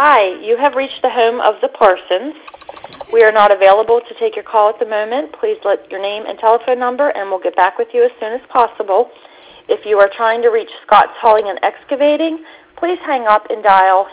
Hi, you have reached the home of the Parsons. We are not available to take your call at the moment. Please let your name and telephone number, and we'll get back with you as soon as possible. If you are trying to reach Scott's Hauling and Excavating, please hang up and dial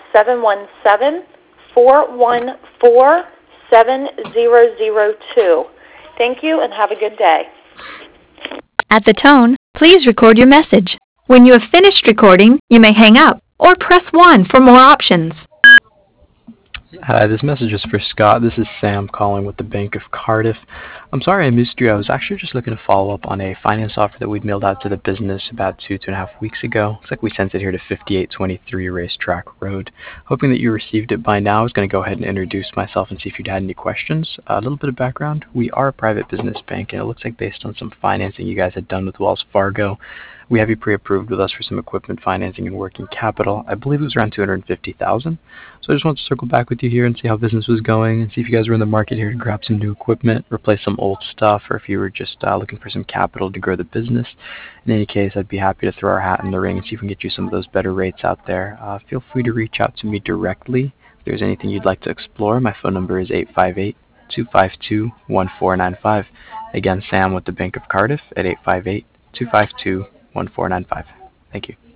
717-414-7002. Thank you, and have a good day. At the tone, please record your message. When you have finished recording, you may hang up or press 1 for more options. Hi, this message is for Scott. This is Sam calling with the Bank of Cardiff. I'm sorry I missed you. I was actually just looking to follow up on a finance offer that we'd mailed out to the business about 2.5 weeks ago. Looks like we sent it here to 5823 Racetrack Road. Hoping that you received it by now. I was going to go ahead and introduce myself and see if you'd had any questions. A little bit of background. We are a private business bank, and it looks like based on some financing you guys had done with Wells Fargo, we have you pre-approved with us for some equipment financing and working capital. I believe it was around $250,000. So I just wanted to circle back with you here and see how business was going and see if you guys were in the market here to grab some new equipment, replace some old stuff, or if you were just looking for some capital to grow the business. In any case, I'd be happy to throw our hat in the ring and see if we can get you some of those better rates out there. Feel free to reach out to me directly. If there's anything you'd like to explore, my phone number is 858-252-1495. Again, Sam with the Bank of Cardiff at 858-252-1495. Thank you.